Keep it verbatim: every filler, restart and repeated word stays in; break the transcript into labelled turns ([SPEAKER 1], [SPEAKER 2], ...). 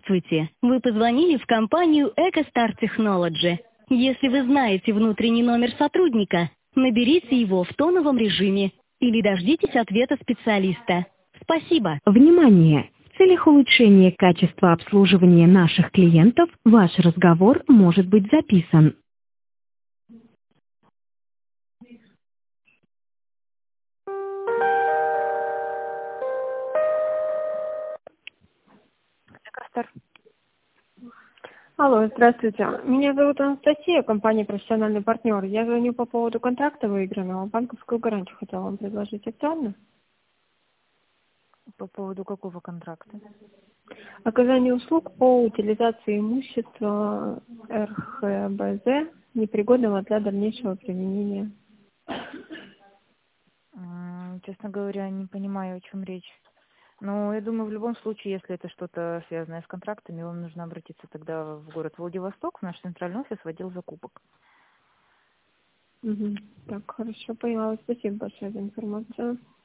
[SPEAKER 1] Здравствуйте! Вы позвонили в компанию EcoStar Technology. Если вы знаете внутренний номер сотрудника, наберите его в тоновом режиме или дождитесь ответа специалиста. Спасибо! Внимание! В целях улучшения качества обслуживания наших клиентов ваш разговор может быть записан.
[SPEAKER 2] Экостар.
[SPEAKER 3] Алло, здравствуйте. Меня зовут Анастасия, компания «Профессиональный партнер». Я звоню по поводу контракта выигранного. Банковскую гарантию хотела вам предложить. Актуально?
[SPEAKER 2] По поводу какого контракта?
[SPEAKER 3] Оказание услуг по утилизации имущества эр ха бэ зэ, непригодного для дальнейшего применения.
[SPEAKER 2] М, Честно говоря, не понимаю, о чем речь. Но я думаю, в любом случае, если это что-то связанное с контрактами, вам нужно обратиться тогда в город Владивосток, в наш центральный офис, в отдел закупок.
[SPEAKER 3] Угу. Так, хорошо, поняла. Спасибо большое за информацию.